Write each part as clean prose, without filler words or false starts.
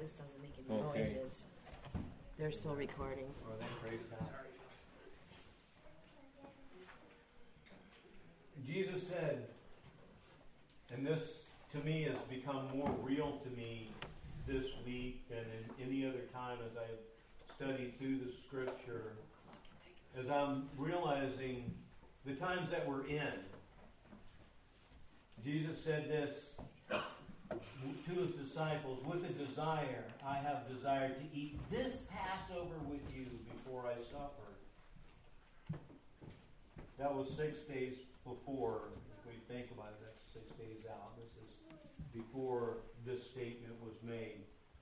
This doesn't make any noises. They're still recording. Oh, then praise God. Jesus said, and this to me has become more real to me this week than in any other time as I've studied through the Scripture, as I'm realizing the times that we're in. Jesus said this to his disciples, with a desire, I have desired to eat this Passover with you before I suffer. That was 6 days before. If we think about it, that's 6 days out. This is before this statement was made.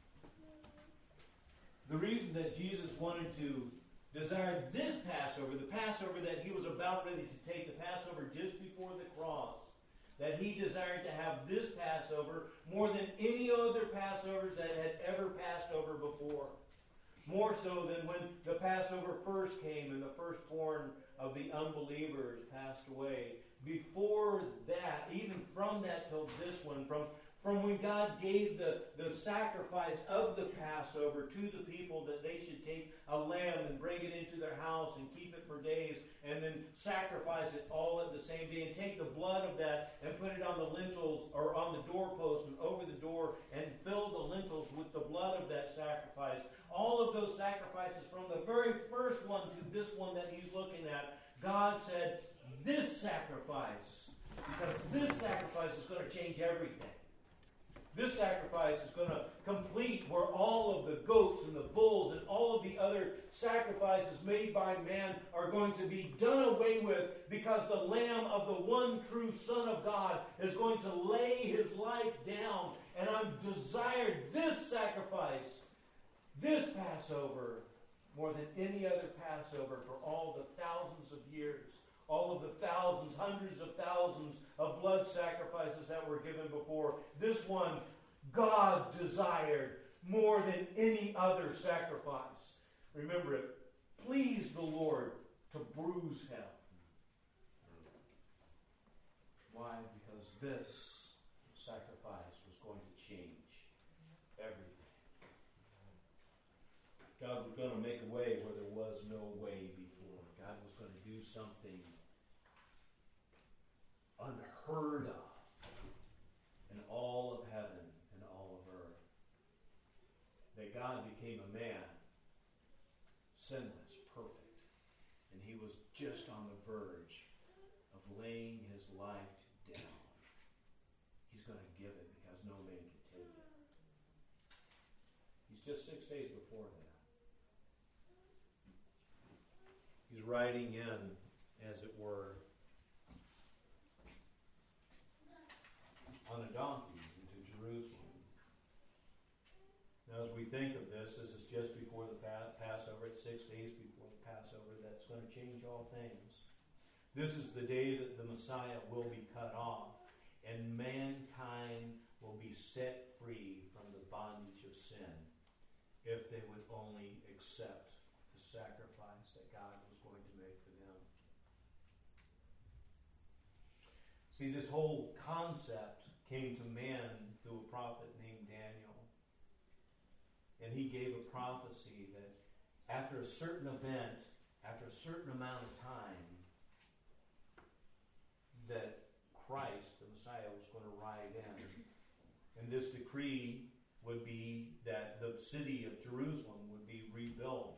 The reason that Jesus wanted to desire this Passover, the Passover that he was about ready to take, the Passover just before the cross, that he desired to have this Passover more than any other Passovers that had ever passed over before. More so than when the Passover first came and the firstborn of the unbelievers passed away. Before that, even from that till this one, from when God gave the sacrifice of the Passover to the people that they should take a lamb and bring it into their house and keep it for days and then sacrifice it all at the same day and take the blood of that and put it on the lintels or on the doorpost and over the door and fill the lintels with the blood of that sacrifice. All of those sacrifices from the very first one to this one that he's looking at, God said, this sacrifice, because this sacrifice is going to change everything. This sacrifice is going to complete where all of the goats and the bulls and all of the other sacrifices made by man are going to be done away with, because the Lamb of the one true Son of God is going to lay his life down. And I've desired this sacrifice, this Passover, more than any other Passover for all the thousands of years. All of the thousands, hundreds of thousands of blood sacrifices that were given before. This one, God desired more than any other sacrifice. Remember, it pleased the Lord to bruise him. Why? Because this sacrifice was going to change everything. God was going to make a way where there was no way before. God was going to do something unheard of in all of heaven and all of earth. That God became a man, sinless, perfect, and he was just on the verge of laying his life down. He's going to give it because no man can take it. He's just 6 days before that. He's riding in, as it were, on a donkey into Jerusalem. Now, as we think of this is just before the Passover. It's 6 days before the Passover. That's going to change all things. This is the day that the Messiah will be cut off, and mankind will be set free from the bondage of sin if they would only accept the sacrifice that God was going to make for them. See, this whole concept came to man through a prophet named Daniel. And he gave a prophecy that after a certain event, after a certain amount of time, that Christ, the Messiah, was going to ride in. And this decree would be that the city of Jerusalem would be rebuilt.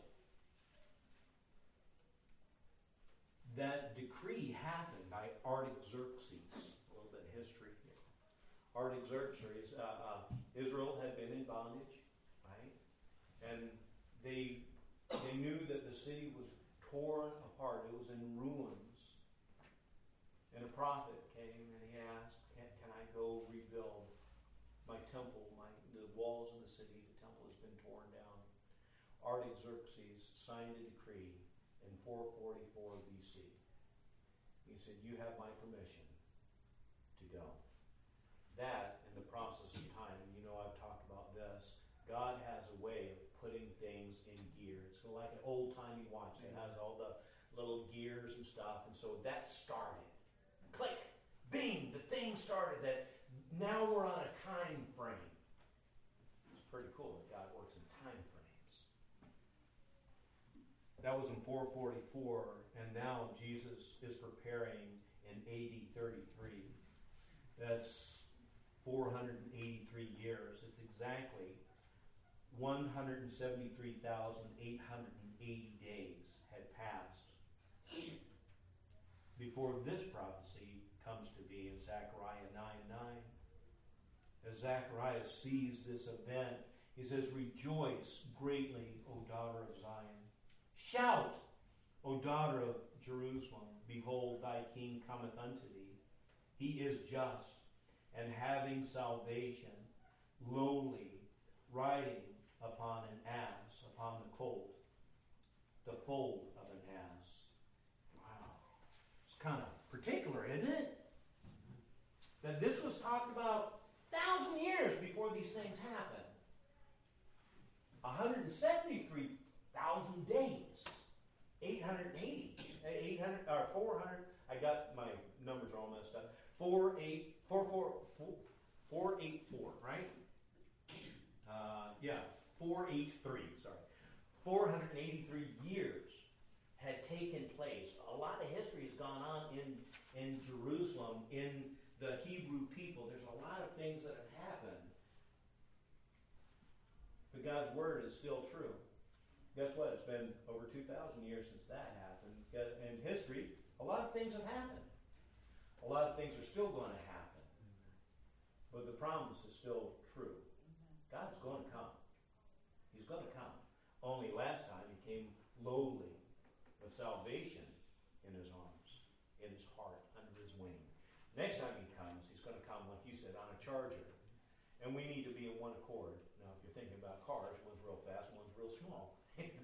That decree happened by Artaxerxes. A little bit of history here. Artaxerxes, Israel had been in bondage, right? And they knew that the city was torn apart. It was in ruins. And a prophet came and he asked, can I go rebuild my temple, the walls of the city? The temple has been torn down. Artaxerxes signed a decree in 444 BC. He said, you have my permission to go. That and the process behind it, I've talked about this. God has a way of putting things in gear. It's like an old-timey watch that has all the little gears and stuff. And so that started. Click, bing, the thing started. That now we're on a time frame. It's pretty cool that God works in time frames. That was in 444, and now Jesus is preparing in AD 33. That's 483 years. It's exactly 173,880 days had passed before this prophecy comes to be in Zechariah 9:9. As Zechariah sees this event, he says, "Rejoice greatly, O daughter of Zion. Shout, O daughter of Jerusalem. Behold, thy king cometh unto thee. He is just, and having salvation, lowly, riding upon an ass, upon the colt, the foal of an ass." Wow. It's kind of particular, isn't it? That this was talked about 1,000 years before these things happened. 173,000 days. 400. I got my numbers all messed up. 484, right? 483, sorry. 483 years had taken place. A lot of history has gone on in Jerusalem, in the Hebrew people. There's a lot of things that have happened. But God's Word is still true. Guess what? It's been over 2,000 years since that happened. In history, a lot of things have happened. A lot of things are still going to happen. But the promise is still true. God's going to come. He's going to come. Only last time he came lowly with salvation in his arms, in his heart, under his wing. Next time he comes, he's going to come, like you said, on a charger. And we need to be in one accord. Now, if you're thinking about cars, one's real fast, one's real small.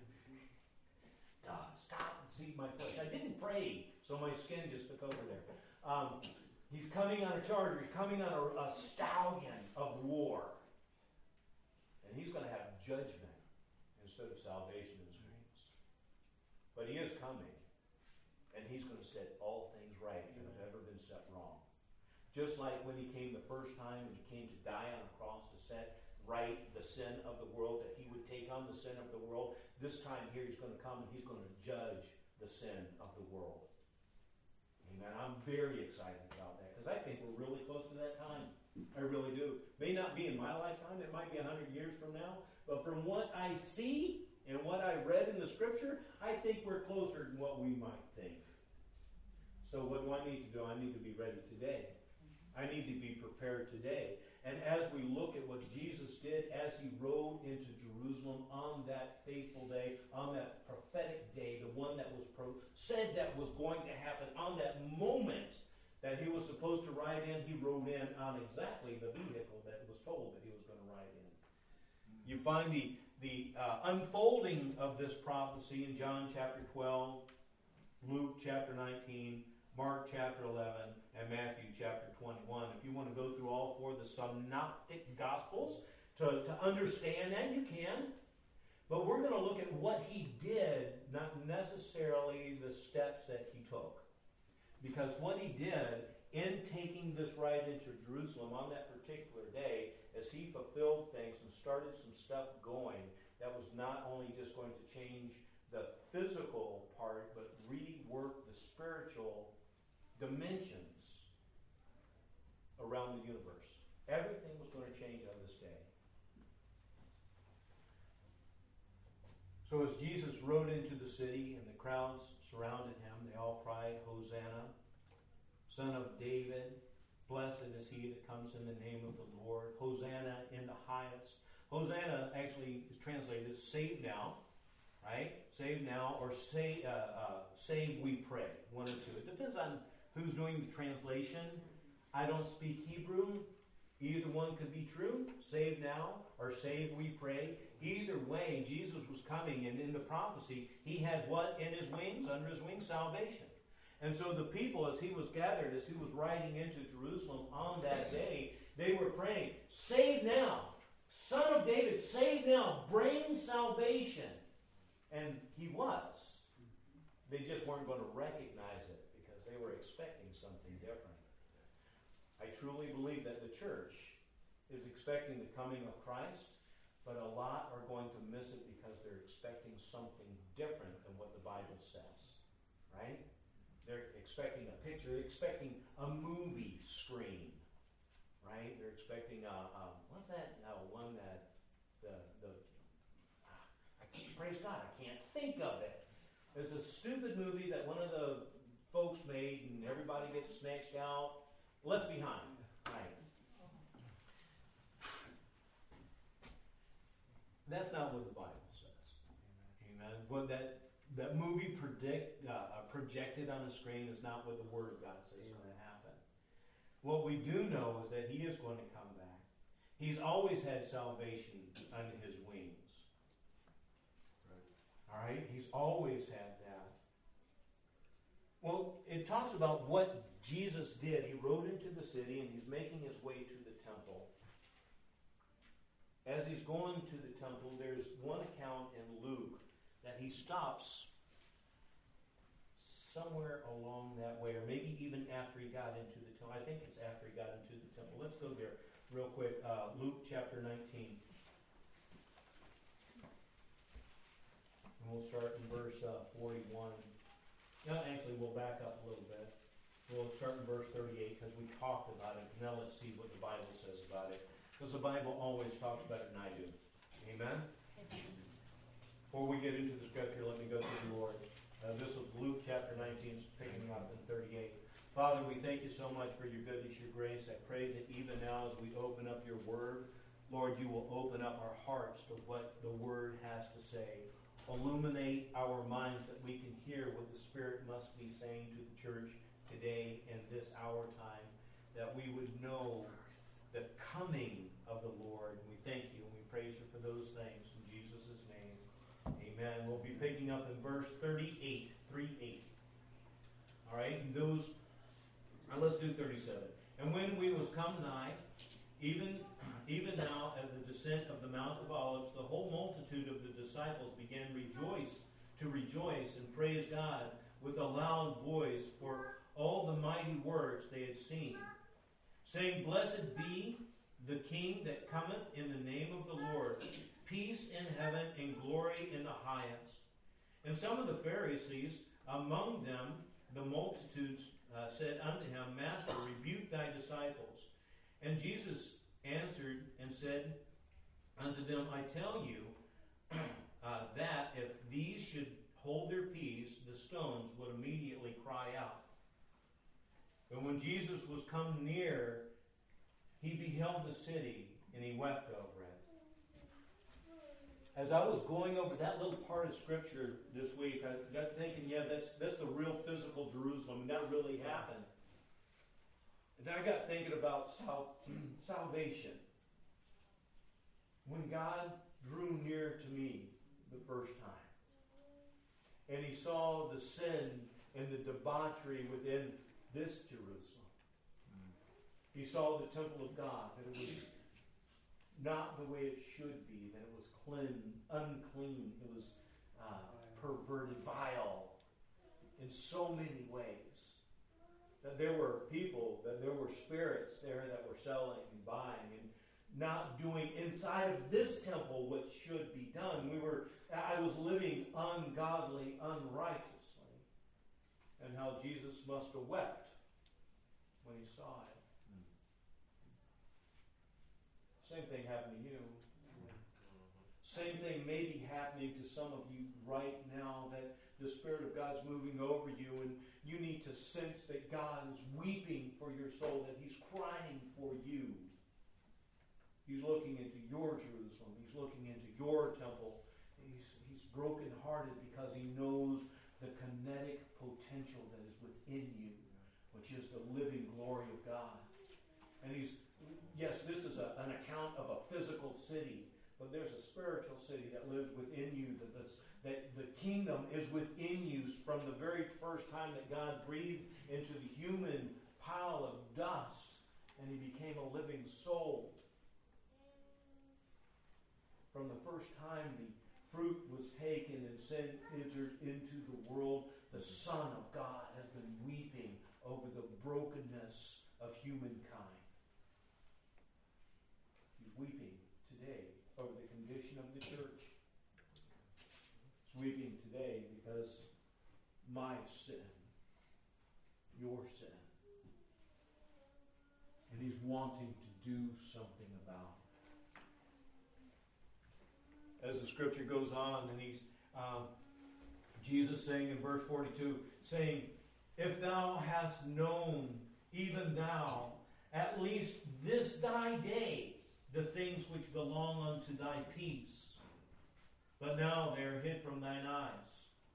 God, stop and see my flesh. I didn't pray, so my skin just took over there. He's coming on a charger. He's coming on a stallion of war. And he's going to have judgment instead of salvation in his wings. But he is coming. And he's going to set all things right that have ever been set wrong. Just like when he came the first time and he came to die on a cross to set right the sin of the world, that he would take on the sin of the world. This time here he's going to come and he's going to judge the sin of the world. Amen. I'm very excited about that because I think we're really close to that time. I really do. May not be in my lifetime. It might be 100 years from now. But from what I see and what I read in the Scripture, I think we're closer than what we might think. So what do I need to do? I need to be ready today. I need to be prepared today. And as we look at what Jesus did as he rode into Jerusalem on that fateful day, on that prophetic day, the one that was said that was going to happen, on that moment that he was supposed to ride in, he rode in on exactly the vehicle that was told that he was going to ride in. You find the unfolding of this prophecy in John chapter 12, Luke chapter 19, Mark chapter 11, and Matthew chapter 21. If you want to go through all four of the synoptic gospels to understand that, you can. But we're going to look at what he did, not necessarily the steps that he took. Because what he did in taking this ride into Jerusalem on that particular day, as he fulfilled things and started some stuff going, that was not only just going to change the physical part, but rework the spiritual dimensions around the universe. Everything was going to change on this day. So as Jesus rode into the city and the crowds surrounded him, they all cried, "Hosanna, Son of David, blessed is he that comes in the name of the Lord. Hosanna in the highest." Hosanna actually is translated as save now, right? Save now, or save we pray. One or two. It depends on who's doing the translation. I don't speak Hebrew. Either one could be true. Save now or save we pray. Either way, Jesus was coming, and in the prophecy, he had what in his wings? Under his wings, salvation. And so the people, as he was gathered, as he was riding into Jerusalem on that day, they were praying, "Save now. Son of David, save now. Bring salvation." And he was. They just weren't going to recognize it because they were expecting something different. I truly believe that the church is expecting the coming of Christ, lot are going to miss it because they're expecting something different than what the Bible says, right? They're expecting a picture. They're expecting a movie screen, right? They're expecting what's that one that praise God, I can't think of it. There's a stupid movie that one of the folks made, and everybody gets snatched out. Left Behind, right? That's not what the Bible says. Amen. What that movie projected on the screen is not what the Word of God says is going to happen. What we do know is that He is going to come back. He's always had salvation under His wings. All right? He's always had that. Well, it talks about what Jesus did. He rode into the city and he's making his way to the temple. As he's going to the temple, there's one account in Luke that he stops somewhere along that way, or maybe even after he got into the temple. I think it's after he got into the temple. Let's go there real quick. Luke chapter 19. And we'll start in verse 41. No, actually, we'll back up a little bit. We'll start in verse 38 because we talked about it. Now let's see what the Bible says about it. Because the Bible always talks about it, and I do. Amen? Before we get into the scripture, let me go to the Lord. This is Luke chapter 19, picking up in 38. Father, we thank you so much for your goodness, your grace. I pray that even now as we open up your word, Lord, you will open up our hearts to what the word has to say. Illuminate our minds that we can hear what the Spirit must be saying to the church today in this hour time, that we would know the coming of the Lord. We thank you and we praise you for those things in Jesus' name. Amen. We'll be picking up in verse 38. 3:8. All right, and let's do 37. And when we was come nigh, even now at the descent of the Mount of Olives, the whole multitude of the disciples began to rejoice and praise God with a loud voice for all the mighty works they had seen, saying, Blessed be the King that cometh in the name of the Lord, peace in heaven and glory in the highest. And some of the Pharisees, among them the multitudes, said unto him, Master, rebuke thy disciples. And Jesus answered and said unto them, I tell you that if these should hold their peace, the stones would immediately cry out. But when Jesus was come near, he beheld the city, and he wept over it. As I was going over that little part of Scripture this week, I got thinking, yeah, that's the real physical Jerusalem. That really happened. And then I got thinking about salvation. When God drew near to me the first time, and he saw the sin and the debauchery within this Jerusalem. He saw the temple of God, that it was not the way it should be, that it was unclean, it was perverted, vile in so many ways. That there were people, that there were spirits there that were selling and buying and not doing inside of this temple what should be done. I was living ungodly, unrighteously. And how Jesus must have wept when he saw it. Same thing happened to you. Same thing may be happening to some of you right now, that the Spirit of God's moving over you, and you need to sense that God is weeping for your soul, that he's crying for you. He's looking into your Jerusalem. He's looking into your temple. He's brokenhearted because he knows the kinetic potential that is within you, which is the living glory of God. And yes, this is an account of a physical city, but there's a spiritual city that lives within you, that the kingdom is within you from the very first time that God breathed into the human pile of dust, and he became a living soul. From the first time the fruit was taken and entered into the world, the Son of God has been weeping over the brokenness of humankind. He's weeping today over the condition of the today because my sin, your sin. And He's wanting to do something about it. As the scripture goes on, and Jesus saying in verse 42, saying, if thou hast known, even thou, at least this thy day, the things which belong unto thy peace, but now they are hid from thine eyes.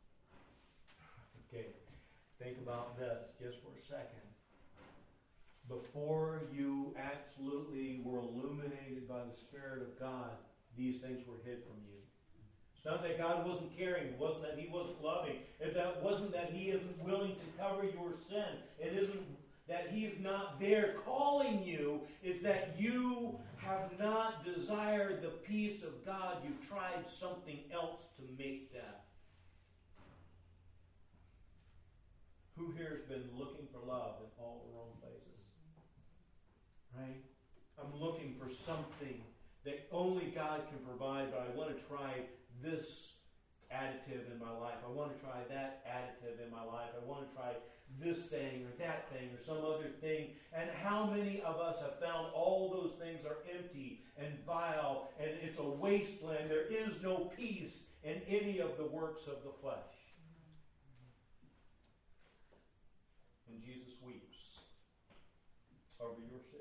Okay, think about this just for a second. Before you absolutely were illuminated by the Spirit of God, these things were hid from you. It's not that God wasn't caring. It wasn't that He wasn't loving. It wasn't that He isn't willing to cover your sin. It isn't that He is not there calling you. It's that you have not desired the peace of God. You've tried something else to make that. Who here has been looking for love in all the wrong places? Right? I'm looking for something that only God can provide, but I want to try this additive in my life. I want to try that additive in my life. I want to try this thing or that thing or some other thing. And how many of us have found all those things are empty and vile and it's a wasteland? There is no peace in any of the works of the flesh. And Jesus weeps over your city.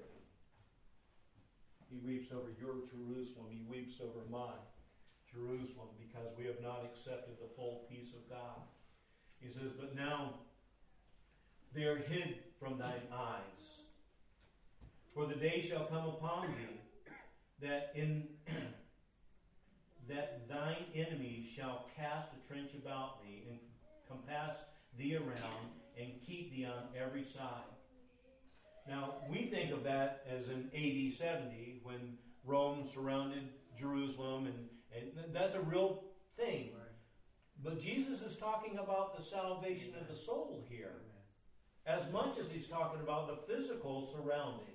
He weeps over your Jerusalem. He weeps over my Jerusalem because we have not accepted the full peace of God. He says, but now they are hid from thine eyes. For the day shall come upon thee that thine enemies shall cast a trench about thee and compass thee around and keep thee on every side. Now, we think of that as in AD 70 when Rome surrounded Jerusalem, and that's a real thing. But Jesus is talking about the salvation of the soul here, as much as He's talking about the physical surrounding.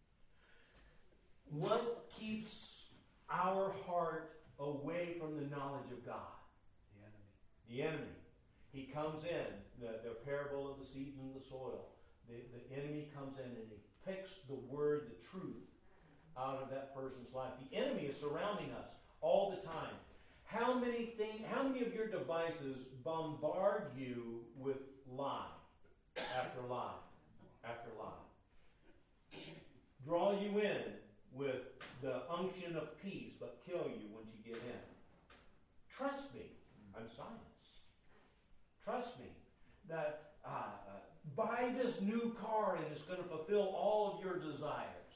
What keeps our heart away from the knowledge of God? The enemy. He comes in, the parable of the seed and the soil. The enemy comes in and he picks the word, the truth, out of that person's life. The enemy is surrounding us all the time. How many of your devices bombard you with lie after lie after lie? Draw you in with the unction of peace, but kill you once you get in. Trust me, I'm science. Trust me that buy this new car and it's going to fulfill all of your desires.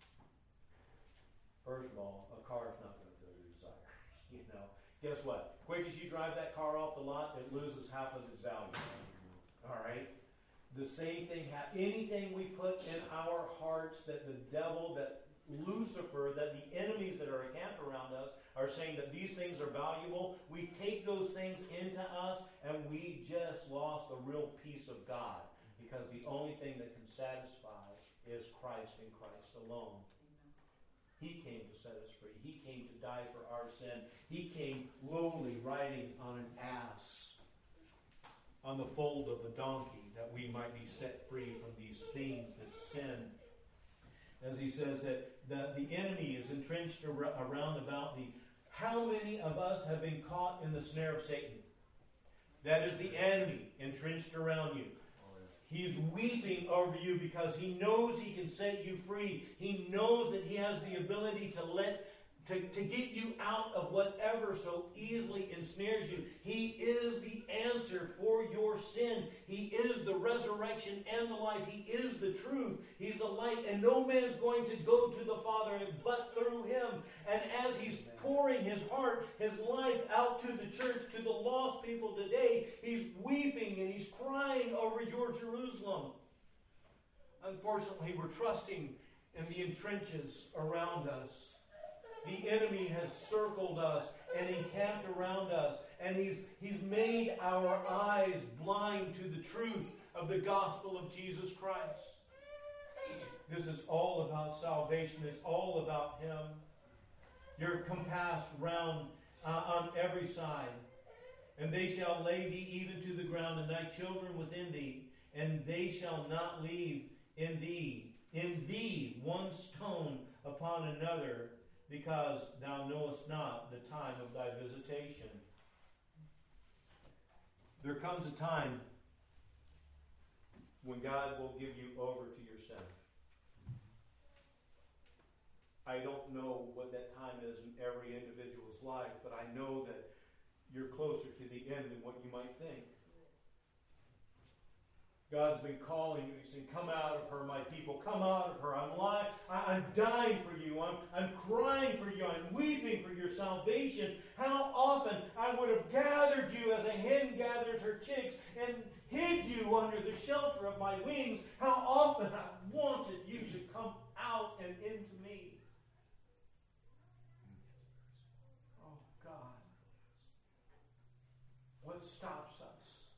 First of all, a car is not going to fulfill your desire. You know, guess what? Quick as you drive that car off the lot, it loses half of its value. All right? The same thing, anything we put in our hearts that the devil, that Lucifer, that the enemies that are encamped around us are saying that these things are valuable, we take those things into us and we just lost the real peace of God. Because the only thing that can satisfy is Christ and Christ alone. He came to set us free. He came to die for our sin. He came lowly riding on an ass, on the fold of a donkey, that we might be set free from these things, this sin. As he says that the enemy is entrenched around about thee. How many of us have been caught in the snare of Satan? That is the enemy entrenched around you. He's weeping over you because he knows he can set you free. He knows that he has the ability to get you out of whatever so easily ensnares you. He is the answer for your sin. He is the resurrection and the life. He is the truth. He's the light, and no man's going to go to the Father but through him. And as he's pouring his heart, his life out to the church, to the lost people today, he's weeping and he's crying over your Jerusalem. Unfortunately, we're trusting in the trenches around us. The enemy has circled us and encamped around us, and he's made our eyes blind to the truth of the gospel of Jesus Christ. This is all about salvation. It's all about him. You're compassed round on every side. And they shall lay thee even to the ground, and thy children within thee, and they shall not leave in thee one stone upon another, because thou knowest not the time of thy visitation. There comes a time when God will give you over to your sin. I don't know what that time is in every individual's life, but I know that you're closer to the end than what you might think. God's been calling you. He's saying, come out of her, my people. Come out of her. I'm dying for you. I'm crying for you. I'm weeping for your salvation. How often I would have gathered you as a hen gathers her chicks and hid you under the shelter of my wings. How often I wanted you to come out and into me. Oh, God. What stops us?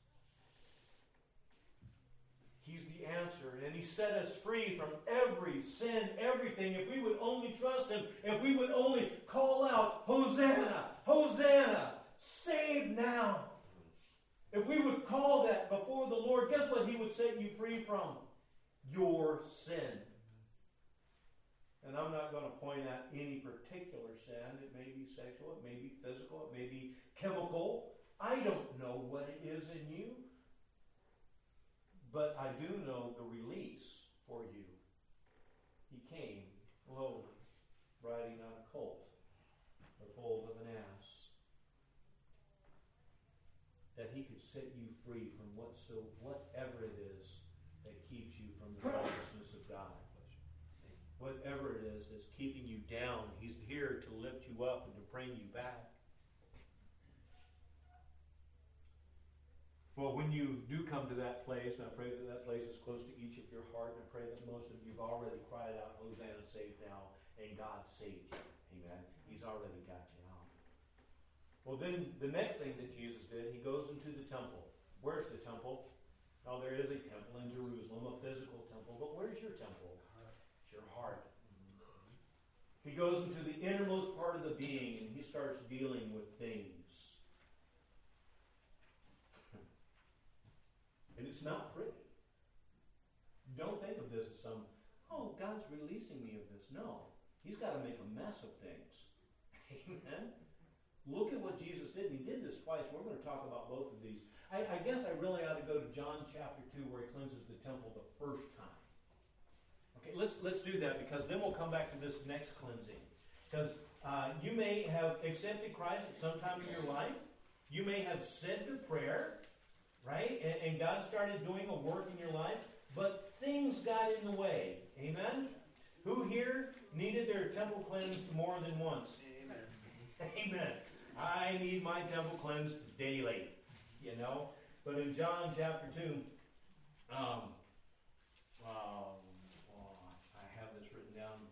He's the answer, and He set us free from every sin, everything. If we would only trust Him, if we would only call out, Hosanna, Hosanna, save now. If we would call that before the Lord, guess what He would set you free from? Your sin. And I'm not going to point out any particular sin. It may be sexual, it may be physical, it may be chemical. I don't know what it is in you. But I do know the release for you. He came lowly, riding on a colt, the foal of an ass, that He could set you free from whatever it is that keeps you from the righteousness of God. Whatever it is that's keeping you down, He's here to lift you up and to bring you back. Well, when you do come to that place, and I pray that that place is close to each of your heart, and I pray that most of you have already cried out, Hosanna, save now, and God saved you. Amen. He's already got you out. Well, then the next thing that Jesus did, He goes into the temple. Where's the temple? Oh, there is a temple in Jerusalem, a physical temple, but where's your temple? It's your heart. He goes into the innermost part of the being, and He starts dealing with things. And it's not pretty. Don't think of this as God's releasing me of this. No. He's got to make a mess of things. Amen? Look at what Jesus did. He did this twice. We're going to talk about both of these. I guess I really ought to go to John chapter 2 where He cleanses the temple the first time. Okay, let's do that, because then we'll come back to this next cleansing. Because you may have accepted Christ at some time in your life. You may have said the prayer. Right? And God started doing a work in your life, but things got in the way. Amen? Who here needed their temple cleansed more than once? Amen. Amen. I need my temple cleansed daily. You know? But in John chapter 2, I have this written down.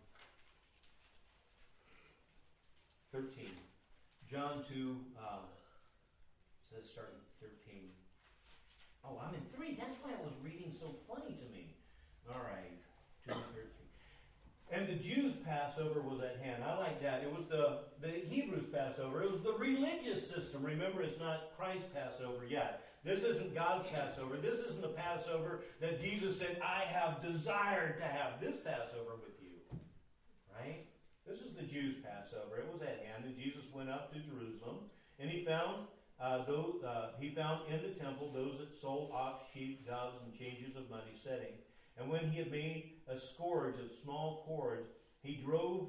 13. John 2 says starting 13. Oh, I'm in 3. That's why it was reading so funny to me. All right, 2:13. And the Jews' Passover was at hand. I like that. It was the Hebrews' Passover. It was the religious system. Remember, it's not Christ's Passover yet. This isn't God's Passover. This isn't the Passover that Jesus said, I have desired to have this Passover with you. Right? This is the Jews' Passover. It was at hand, and Jesus went up to Jerusalem, and He found in the temple those that sold ox, sheep, doves, and changes of money sitting. And when He had made a scourge of small cords, He drove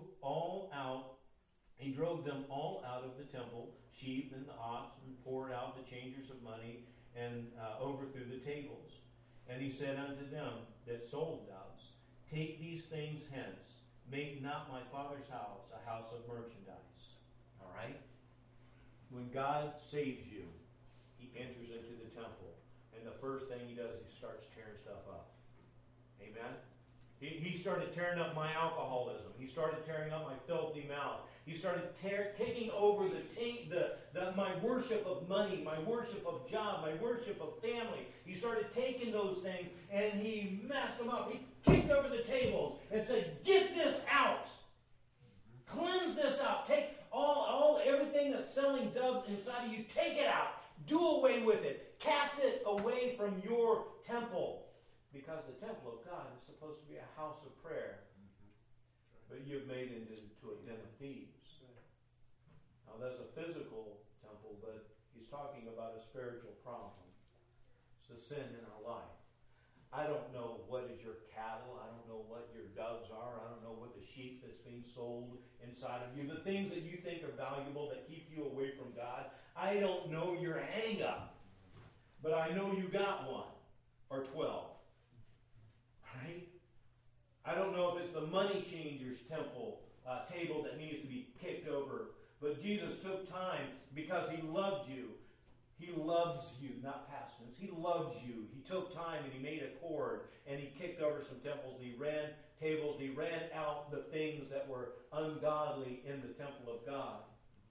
them all out of the temple, sheep and the ox, and poured out the changers of money, and overthrew the tables. And He said unto them that sold doves, take these things hence, make not my Father's house a house of merchandise. All right? When God saves you, He enters into the temple. And the first thing He does, He starts tearing stuff up. Amen? He started tearing up my alcoholism. He started tearing up my filthy mouth. He started taking over my worship of money, my worship of job, my worship of family. He started taking those things and He messed them up. He kicked over the tables and said, get this out. Cleanse this out. Take everything that's selling doves inside of you, take it out. Do away with it. Cast it away from your temple. Because the temple of God is supposed to be a house of prayer. But you've made it into a den of thieves. Now there's a physical temple, but he's talking about a spiritual problem. It's the sin in our life. I don't know what is your cattle. I don't know what your doves are. I don't know what the sheep that's being sold inside of you. The things that you think are valuable that keep you away from God. I don't know your hang-up. But I know you got one. Or 12. Right? I don't know if it's the money changer's table that needs to be kicked over. But Jesus took time because he loved you. He loves you, not past tense. He loves you. He took time and he made a cord and he kicked over some temples and he ran tables and he ran out the things that were ungodly in the temple of God.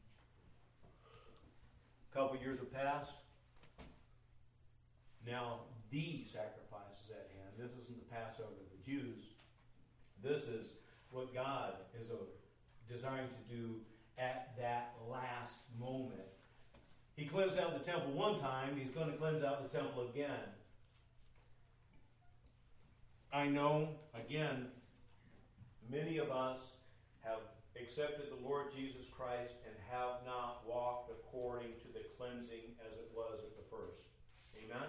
A couple years have passed. Now the sacrifice is at hand. This isn't the Passover of the Jews. This is what God is desiring to do at that last moment. He cleansed out the temple one time. He's going to cleanse out the temple again. I know, again, many of us have accepted the Lord Jesus Christ and have not walked according to the cleansing as it was at the first. Amen?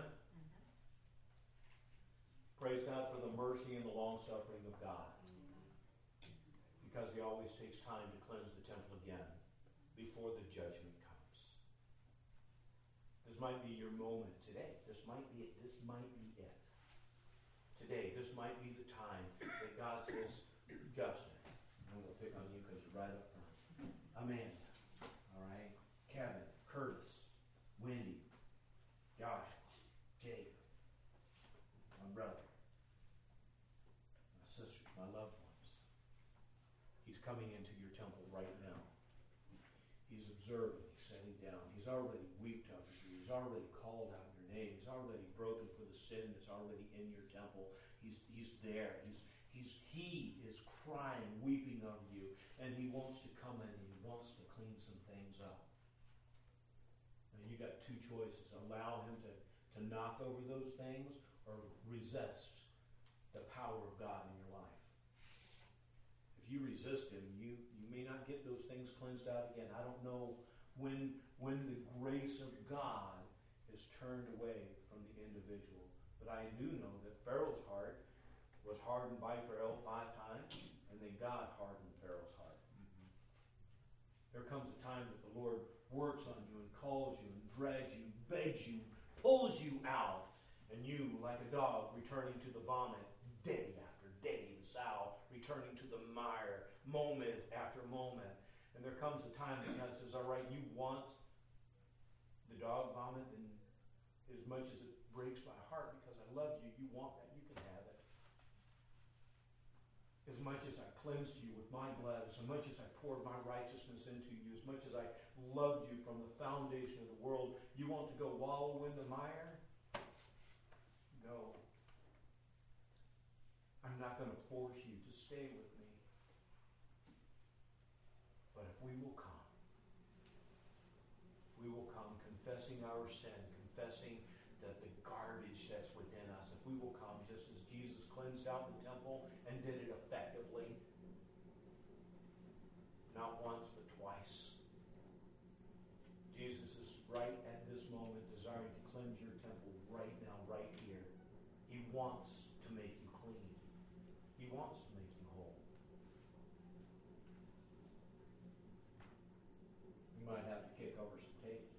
Praise God for the mercy and the long-suffering of God. Because he always takes time to cleanse the temple again before the judgment comes. This might be your moment today. This might be it. Today, this might be the time that God says, Justin, I'm going to pick on you because you're right up front. Amanda, all right? Kevin, Curtis, Wendy, Josh, Jake, my brother, my sisters, my loved ones. He's coming into your temple right now. He's observing, he's sitting down. He's already wept over you. He's already called out your name. He's already broken for the sin that's already in your temple. He's there. He is crying, weeping over you, and he wants to come in and he wants to clean some things up. And you got two choices. Allow him to knock over those things or resist the power of God in your life. If you resist him, you may not get those things cleansed out again. I don't know when the grace of God is turned away from the individual. But I do know that Pharaoh's heart was hardened by Pharaoh 5 times, and then God hardened Pharaoh's heart. There comes a time that the Lord works on you and calls you and drags you, begs you, pulls you out, and you, like a dog, returning to the vomit day after day, the sow, returning to the mire moment after moment. And there comes a time that God says, all right, you want the dog vomit, and as much as it breaks my heart because I love you, you want that, you can have it. As much as I cleansed you with my blood, as much as I poured my righteousness into you, as much as I loved you from the foundation of the world, you want to go wallow in the mire? No. I'm not going to force you to stay with me. But if we will come confessing our sin, confessing that the garbage that's within us, if we will come just as Jesus cleansed out the temple and did it effectively, not once but twice. Jesus is right at this moment desiring to cleanse your temple right now, right here. He wants to make you clean. He wants to make you whole. You might have to kick over some tables.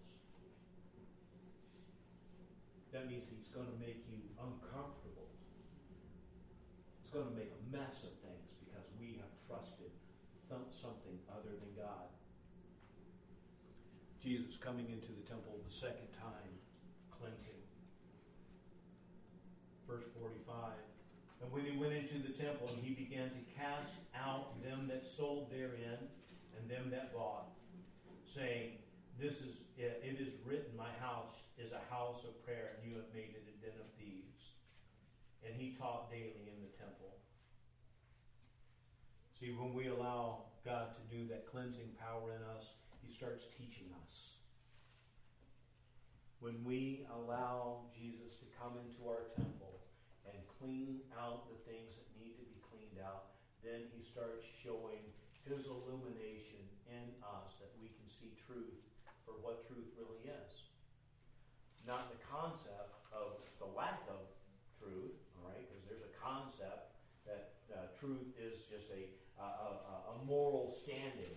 That means he's going to make you uncomfortable. He's going to make a mess of things because we have trusted something other than God. Jesus coming into the temple the second time, cleansing. Verse 45. And when he went into the temple, he began to cast out them that sold therein and them that bought, saying, it is written, my house is a house of prayer, and you have made it a den of thieves. And he taught daily in the temple. See, when we allow God to do that cleansing power in us, He starts teaching us. When we allow Jesus to come into our temple and clean out the things that need to be cleaned out, then he starts showing his illumination in us that we can see truth for what truth really is. Not the concept of the lack of truth, all right, because there's a concept that truth is just a moral standing.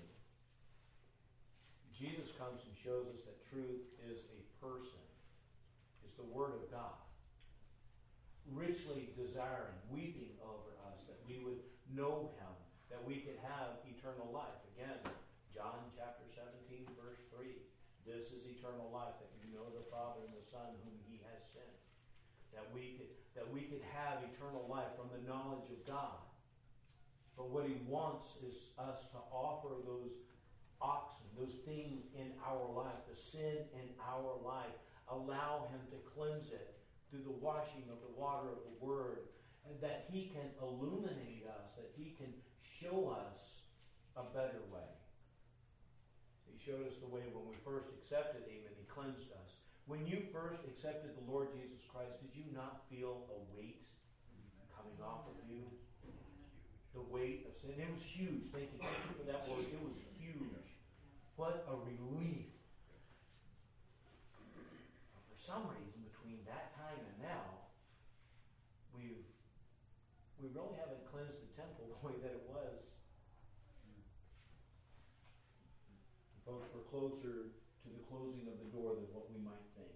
Jesus comes and shows us that truth is a person. It's the Word of God. Richly desiring, weeping over us, that we would know him, that we could have eternal life. Again, John chapter 17, verse 3. This is eternal life, that you know the Father and the Son whom he has sent. That we could have eternal life from the knowledge of God. But what he wants is us to offer those oxen, those things in our life, the sin in our life. Allow him to cleanse it through the washing of the water of the Word, and that he can illuminate us, that he can show us a better way. He showed us the way when we first accepted him, and he cleansed us. When you first accepted the Lord Jesus Christ, did you not feel a weight coming off of you? The weight of sin. It was huge. Thank you for that word. It was huge. What a relief. For some reason, between that time and now, we really haven't cleansed the temple the way that it was. Folks, we're closer to the closing of the door than what we might think.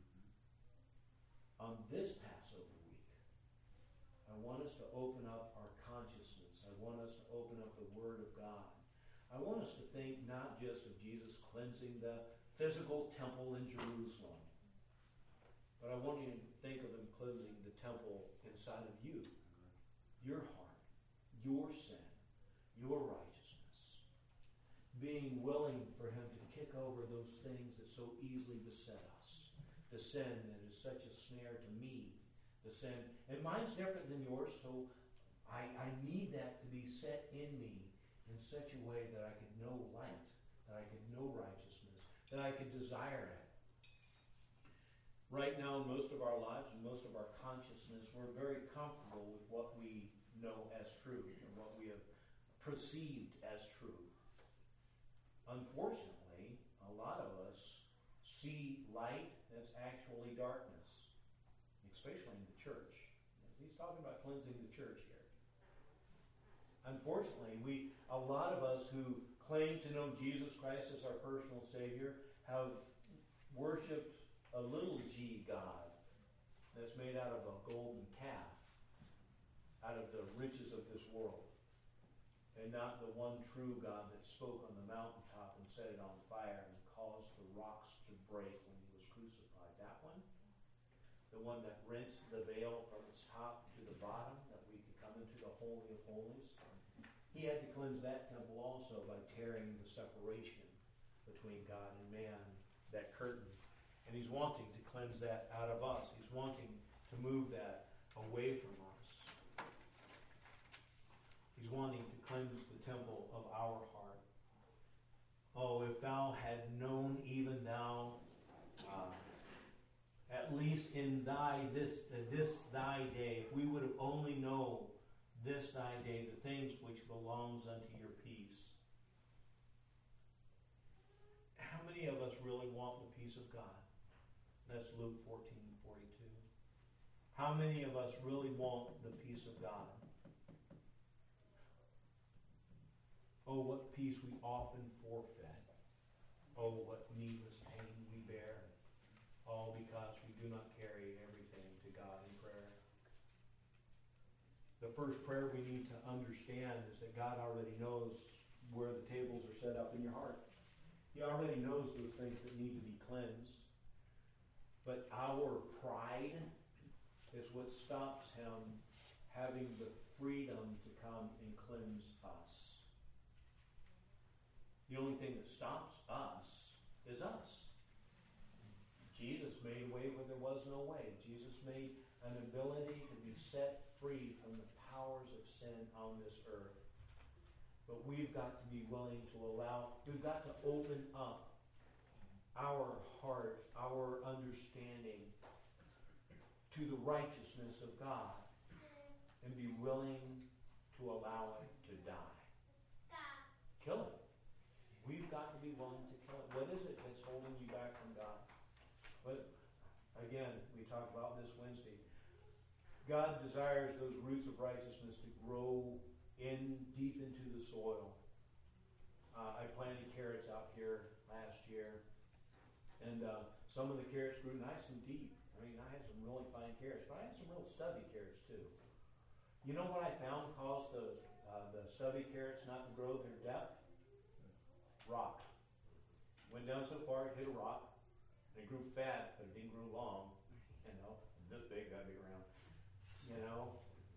On this Passover week, I want us to open up our consciousness. I want us to open up the Word of God. I want us to think not just of Jesus cleansing the physical temple in Jerusalem, but I want you to think of him cleansing the temple inside of you, your heart, your sin, your righteousness. Being willing for him to kick over those things that so easily beset us. The sin that is such a snare to me. The sin, and mine's different than yours, so I need that to be set in me in such a way that I could know light, that I could know righteousness, that I could desire it. Right now, in most of our lives and most of our consciousness, we're very comfortable with what we know as truth and what we have perceived as truth. Unfortunately, a lot of us see light that's actually darkness, especially in the church. He's talking about cleansing the church here. Unfortunately, a lot of us who claim to know Jesus Christ as our personal Savior have worshipped a little g God that's made out of a golden calf, out of the riches of this world, and not the one true God that spoke on the mountaintop and set it on fire and caused the rocks to break when he was crucified. That one? The one that rent the veil from its top to the bottom, that we could come into the Holy of Holies. He had to cleanse that temple also by tearing the separation between God and man, that curtain. And he's wanting to cleanse that out of us. He's wanting to move that away from us. He's wanting to cleanse the temple of our heart. Oh, if thou had known, even thou, at least in this thy day, if we would have only known this thy day, the things which belongs unto your peace. How many of us really want the peace of God? That's Luke 14:42. How many of us really want the peace of God? Oh, what peace we often forfeit. Oh, what needless pain we bear. All because we do not carry everything to God in prayer. The first prayer we need to understand is that God already knows where the tables are set up in your heart. He already knows those things that need to be cleansed. But our pride is what stops him having the freedom to come and cleanse us. The only thing that stops us is us. Jesus made a way where there was no way. Jesus made an ability to be set free from the powers of sin on this earth. But we've got to be willing to we've got to open up our heart, our understanding to the righteousness of God and be willing to allow it to die. Kill it. We've got to be willing to kill it. What is it that's holding you back from God? But again, we talked about this Wednesday. God desires those roots of righteousness to grow deep into the soil. I planted carrots out here last year, and some of the carrots grew nice and deep. I mean, I had some really fine carrots, but I had some real stubby carrots too. You know what I found caused the stubby carrots not to grow their depth? Rock. Went down so far, it hit a rock, and it grew fat, but it didn't grow long. You know, this big, that big around. You know,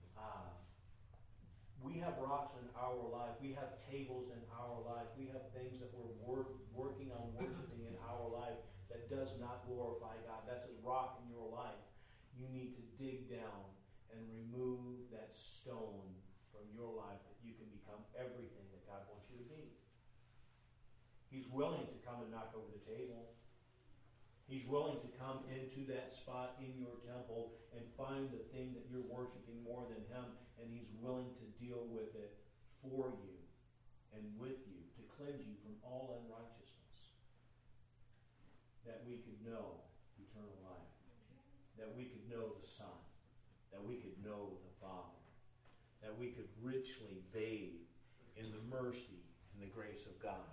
we have rocks in our life. We have tables in our life. We have things that we're working on worshiping in our life that does not glorify God. That's a rock in your life. You need to dig down and remove that stone from your life that you can become everything that God wants you to be. He's willing to come and knock over the table. He's willing to come into that spot in your temple and find the thing that you're worshiping more than Him, and He's willing to deal with it for you and with you to cleanse you from all unrighteousness, that we could know eternal life, that we could know the Son, that we could know the Father, that we could richly bathe in the mercy and the grace of God,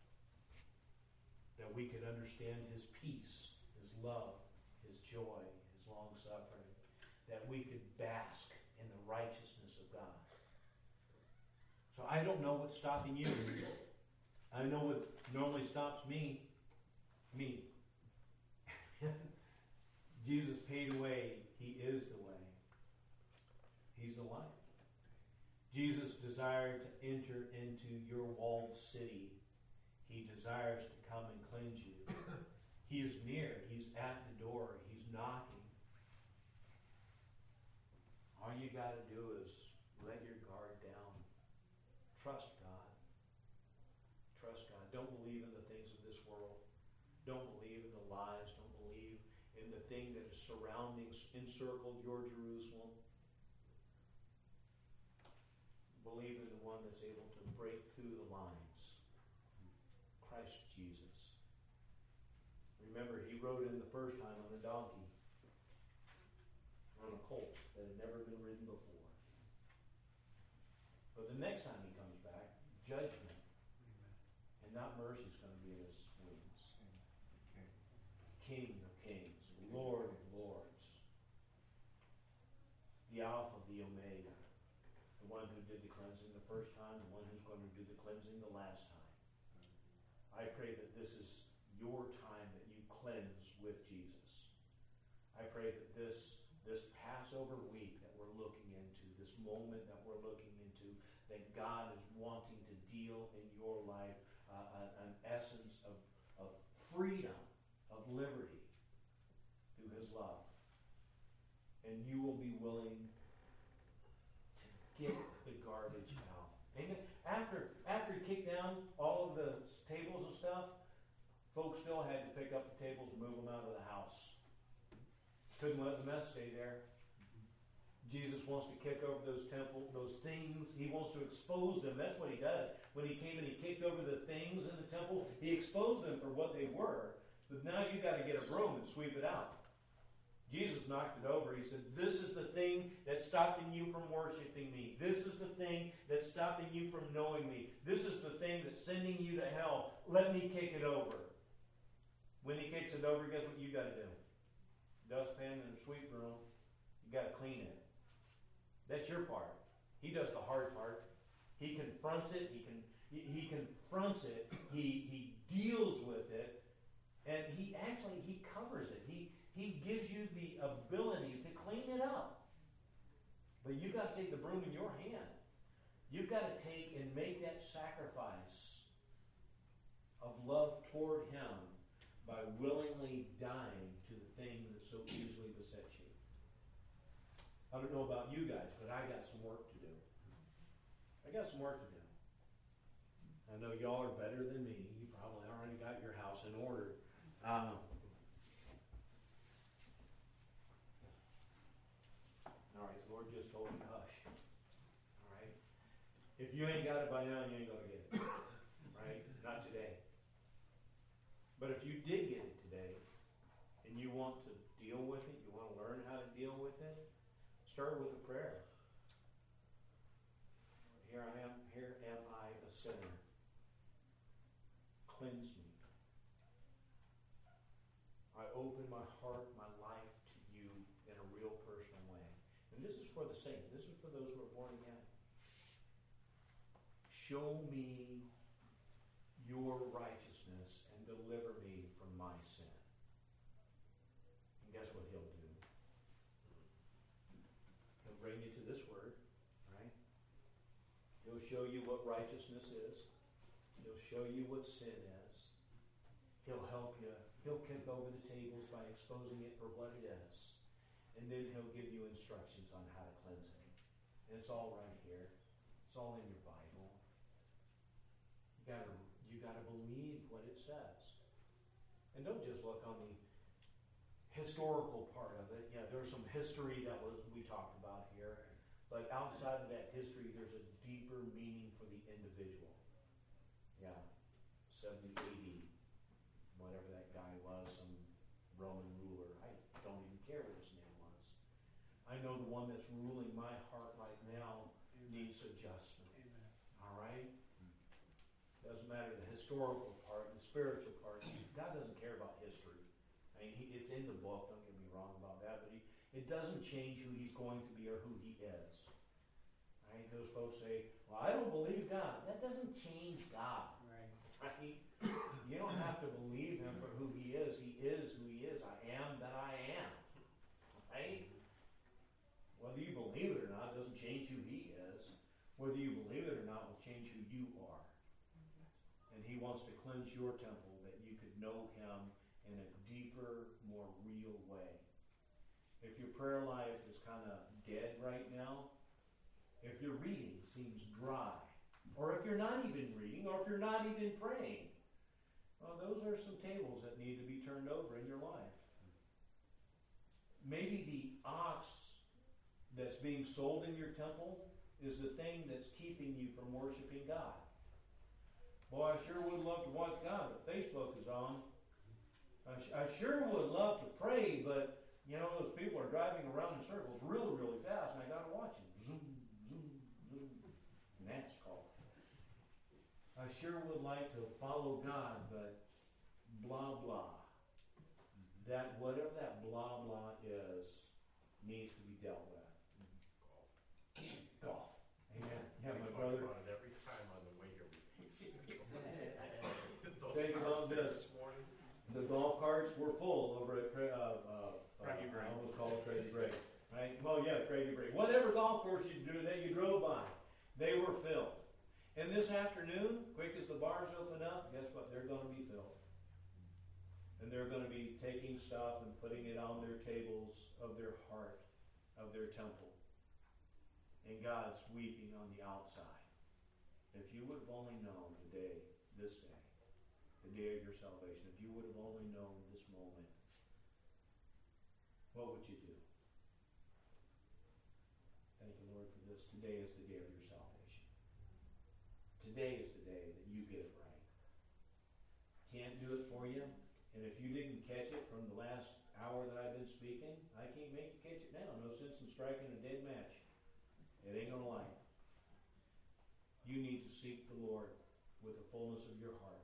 that we could understand His peace, His love, His joy, His long-suffering, that we could bask in the righteousness of God. So I don't know what's stopping you. I know what normally stops me. Me. Jesus paid away. He is the way. He's the life. Jesus desired to enter into your walled city. He desires to come and cleanse you. He is near. He's at the door. He's knocking. All you got to do is let your guard down. Trust God. Trust God. Don't believe in the things of this world. Don't believe in the lies. Don't believe in the thing that is encircled your Jerusalem. Believe in the one that's able to break through the lines. Christ Jesus. Remember, He rode in the first time on a donkey, on a colt that had never been ridden before. But the next time He comes back, judgment and not mercy is going to be in His wings. King of kings, Lord of lords, the Alpha, the Omega, the one who did the cleansing the first time, the one who's going to do the cleansing the last time. I pray that this is your time that you cleanse with Jesus. I pray that this Passover week that we're looking into, this moment that we're looking into, that God is wanting to deal in your life an essence of freedom, of liberty through His love. And you will be willing to get the garbage out. Amen. After He kicked down all of the tables and stuff, folks still had to pick up the tables and move them out of the house. Couldn't let the mess stay there. Jesus wants to kick over those things. He wants to expose them. That's what He did. When He came and He kicked over the things in the temple, He exposed them for what they were. But now you got to get a broom and sweep it out. Jesus knocked it over. He said, this is the thing that's stopping you from worshiping me. This is the thing that's stopping you from knowing me. This is the thing that's sending you to hell. Let me kick it over. When He kicks it over, guess what you got to do? Dustpan and a sweep broom. You got to clean it. That's your part. He does the hard part. He confronts it. He confronts it. He deals with it. And He covers it. He gives you the ability to clean it up. But you've got to take the broom in your hand. You've got to take and make that sacrifice of love toward Him by willingly dying to the thing that so easily besets you. I don't know about you guys, but I got some work to do. I got some work to do. I know y'all are better than me. You probably already got your house in order. All right, the Lord just told me to hush. All right? If you ain't got it by now, you ain't going to get it. Right? Not today. But if you did get it today, and you want to deal with it, you want to learn how to deal with it, start with a prayer. Here am I, a sinner. Cleanse me. I open my heart, my life to you in a real personal way. And this is for the saints. This is for those who are born again. Show me your righteousness and deliver me from my sin. And guess what he'll do? He'll bring you to this word, right? He'll show you what righteousness is. He'll show you what sin is. He'll help you. He'll kick over the tables by exposing it for what it is. And then he'll give you instructions on how to cleanse it. And it's all right here. It's all in your Bible. You gotta believe what it says. And don't just look on the historical part of it. Yeah, there's some history that we talked about here. But outside of that history, there's a deeper meaning for the individual. Yeah, 70 AD, whatever that guy was, some Roman ruler. I don't even care what his name was. I know the one that's ruling my heart right now needs adjustment. Amen. All right? Doesn't matter the historical part, the spiritual part. God doesn't care about history. I mean, it's in the book, don't get me wrong about that, but it doesn't change who he's going to be or who he is. Right? Those folks say, well, I don't believe God. That doesn't change God. Right? You don't have to believe him for who he is. He is who he is. I am that I am. Right? Whether you believe it or not doesn't change who he is. Whether you believe it or not will change who you are. And he wants to cleanse your temple that you could know him in a deeper, more real way. If your prayer life is kind of dead right now, if your reading seems dry, or if you're not even reading, or if you're not even praying, well, those are some tables that need to be turned over in your life. Maybe the ox that's being sold in your temple is the thing that's keeping you from worshiping God. Boy, I sure would love to watch God, but Facebook is on. I sure would love to pray, but, you know, those people are driving around in circles really, really fast, and I got to watch them. Zoom, zoom, zoom. NASCAR. I sure would like to follow God, but blah, blah. That, whatever that blah, blah is, needs to be dealt with. Golf. Amen. Yeah, my brother. About it every time on the way here. Take it on this. The golf carts were full over at Craigie Bray. I almost call it Craigie Bray. Right? Well, yeah, Craigie Bray. Whatever golf course you drove by, they were filled. And this afternoon, quick as the bars open up, guess what? They're going to be filled. And they're going to be taking stuff and putting it on their tables of their heart, of their temple. And God's weeping on the outside. If you would have only known today, this day, the day of your salvation, if you would have only known this moment, what would you do? Thank you, Lord, for this. Today is the day of your salvation. Today is the day that you get it right. Can't do it for you. And if you didn't catch it from the last hour that I've been speaking, I can't make you catch it now. No sense in striking a dead match. It ain't going to light. You need to seek the Lord with the fullness of your heart.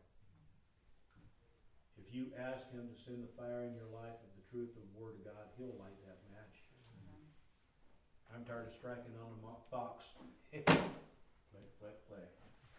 If you ask him to send the fire in your life of the truth of the Word of God, he'll light that match. I'm tired of striking on a box. Click, click, click.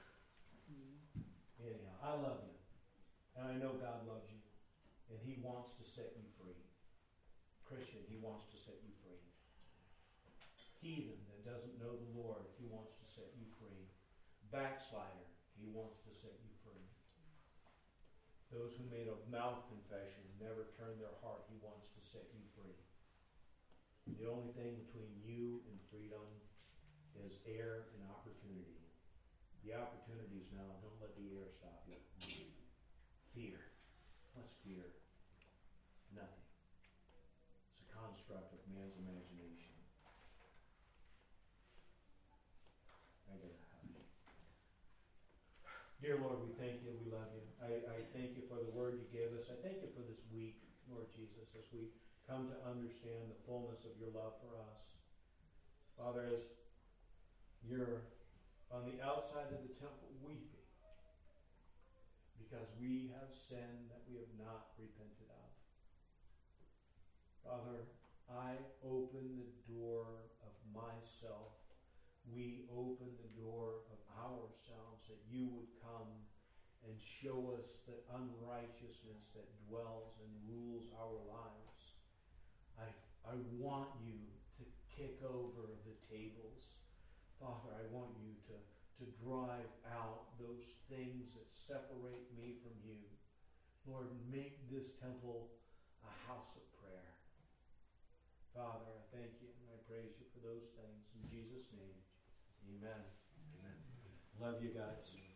Anyhow, I love you. And I know God loves you. And he wants to set you free. Christian, he wants to set you free. Heathen that doesn't know the Lord, he wants to set you free. Backslider, he wants to set you free. Those who made a mouth confession, never turned their heart, he wants to set you free. The only thing between you and freedom is air and opportunity. The opportunities now. Don't let the air stop you. Fear. What's fear? Nothing. It's a construct of man's imagination. I get it. Dear Lord, we thank you. We love you. I thank you for the word you gave us. I thank you for this week, Lord Jesus, as we come to understand the fullness of your love for us. Father, as you're on the outside of the temple weeping because we have sinned that we have not repented of. Father, I open the door of myself. We open the door of ourselves that you would come and show us the unrighteousness that dwells and rules our lives. I want you to kick over the tables. Father, I want you to drive out those things that separate me from you. Lord, make this temple a house of prayer. Father, I thank you and I praise you for those things. In Jesus' name, amen. Amen. Love you guys.